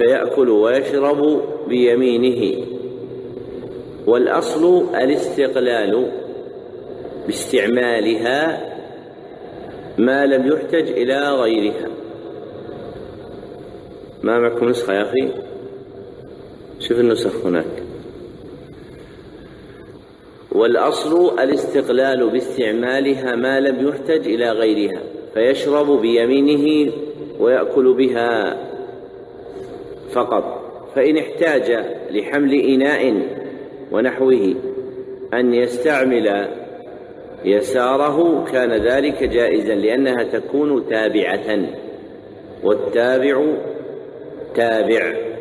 فيأكل ويشرب بيمينه. والأصل الاستقلال باستعمالها ما لم يحتج إلى غيرها. ما معكم نسخة يا أخي؟ شوف النسخ هناك. والأصل الاستقلال باستعمالها ما لم يحتج إلى غيرها، فيشرب بيمينه ويأكل بها فقط. فإن احتاج لحمل إناء ونحوه أن يستعمل يساره كان ذلك جائزا، لأنها تكون تابعة، والتابع تابع.